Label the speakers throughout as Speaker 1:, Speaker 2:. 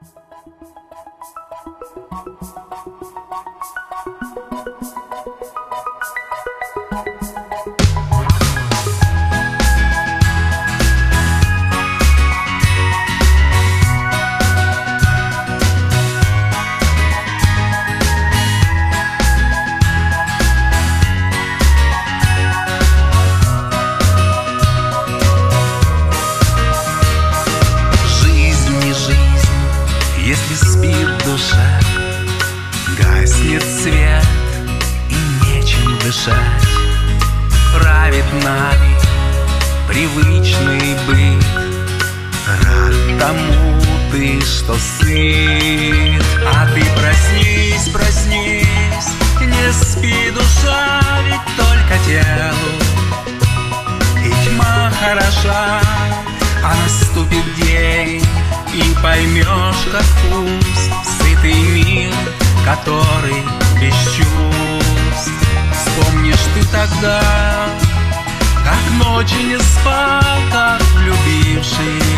Speaker 1: Если спит душа, гаснет свет и нечем дышать. Правит нами привычный быт. Рад тому ты, что сыт. А ты проснись, проснись, не спи, душа, ведь только телу. И тьма хороша, а наступит день, и поймешь, как пуст сытый мир, который без чувств. Вспомнишь ты тогда, как ночи не спал, как влюбившись,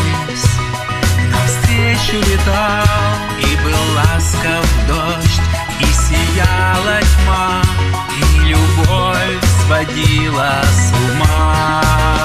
Speaker 1: навстречу летал, и был ласков дождь, и сияла тьма, и любовь сводила с ума.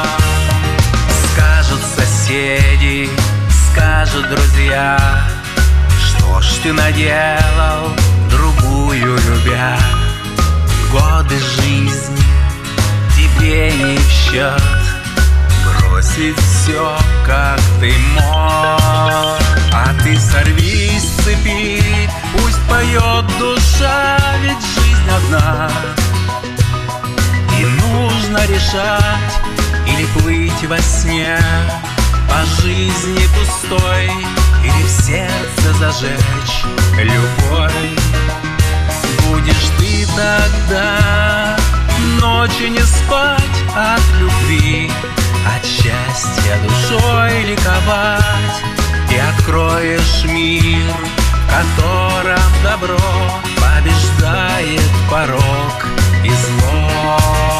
Speaker 1: Скажут соседи, скажут друзья, что ж ты наделал, другую любя. Годы жизни тебе не в счет, бросить все, как ты мог. А ты сорвись с цепи, пусть поет душа, ведь жизнь одна. И нужно решать, или плыть во сне по жизни пустой, или в сердце зажечь любовь. Будешь ты тогда ночи не спать от любви, от счастья душой ликовать, и откроешь мир, в котором добро побеждает порок и зло.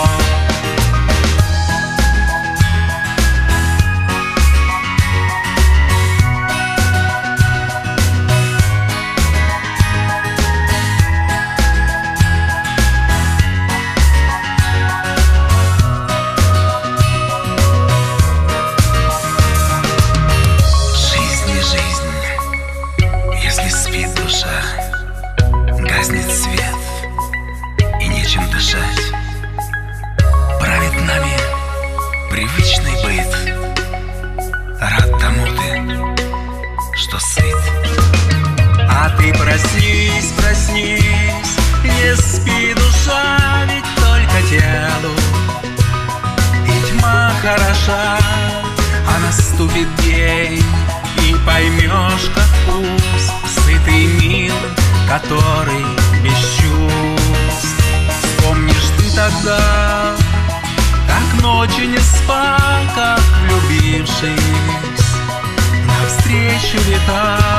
Speaker 1: Гаснет свет и нечем дышать. Правит нами привычный быт. Рад тому ты, что сыт. А ты проснись, проснись, не спи, душа, ведь только телу. И тьма хороша, а наступит день, и поймешь, как пуст сытый мир, который без чувств. Вспомнишь ты тогда, как ночи не спал, как влюбившись, навстречу летал,